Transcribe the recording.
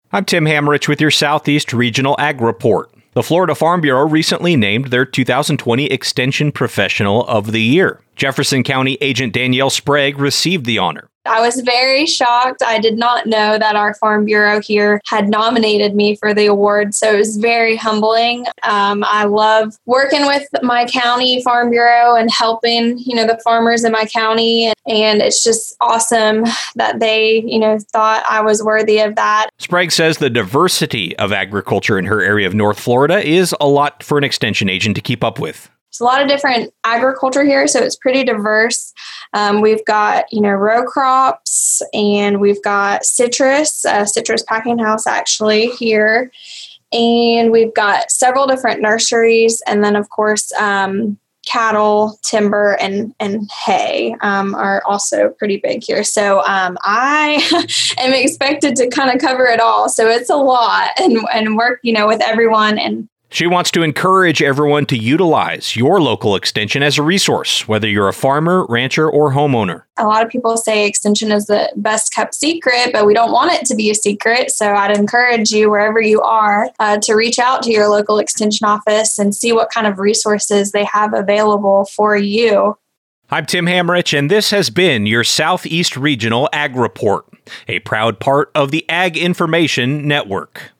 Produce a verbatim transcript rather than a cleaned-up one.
I'm Tim Hammerich with your Southeast Regional Ag Report. The Florida Farm Bureau recently named their two thousand twenty Extension Professional of the Year. Jefferson County Agent Danielle Sprague received the honor. I was very shocked. I did not know that our Farm Bureau here had nominated me for the award, so it was very humbling. Um, I love working with my county Farm Bureau and helping, you know, the farmers in my county, and it's just awesome that they, you know, thought I was worthy of that. Sprague says the diversity of agriculture in her area of North Florida is a lot for an extension agent to keep up with. There's a lot of different agriculture here, so it's pretty diverse. Um, we've got, you know, row crops, and we've got citrus, uh, citrus packing house actually here. And we've got several different nurseries. And then, of course, um, cattle, timber, and, and hay um, are also pretty big here. So um, I am expected to kind of cover it all. So it's a lot and, and work, you know, with everyone. And she wants to encourage everyone to utilize your local extension as a resource, whether you're a farmer, rancher, or homeowner. A lot of people say extension is the best kept secret, but we don't want it to be a secret. So I'd encourage you, wherever you are, uh, to reach out to your local extension office and see what kind of resources they have available for you. I'm Tim Hammerich, and this has been your Southeast Regional Ag Report, a proud part of the Ag Information Network.